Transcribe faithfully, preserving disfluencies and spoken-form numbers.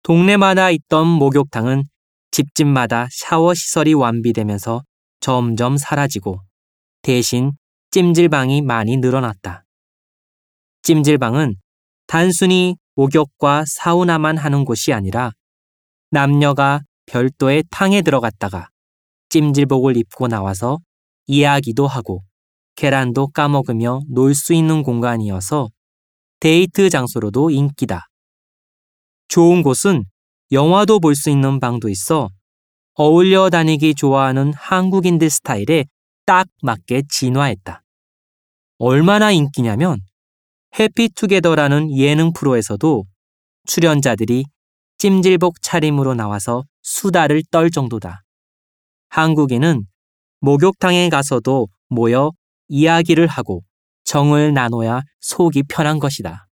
동네마다 있던 목욕탕은 집집마다 샤워 시설이 완비되면서 점점 사라지고 대신 찜질방이 많이 늘어났다. 찜질방은 단순히 목욕과 사우나만 하는 곳이 아니라 남녀가 별도의 탕에 들어갔다가 찜질복을 입고 나와서 이야기도 하고 계란도 까먹으며 놀 수 있는 공간이어서 데이트 장소로도 인기다. 좋은 곳은 영화도 볼 수 있는 방도 있어 어울려 다니기 좋아하는 한국인들 스타일에 딱 맞게 진화했다. 얼마나 인기냐면 해피투게더라는 예능 프로에서도 출연자들이 찜질복 차림으로 나와서 수다를 떨 정도다. 한국인은 목욕탕에 가서도 모여 이야기를 하고 정을 나눠야 속이 편한 것이다.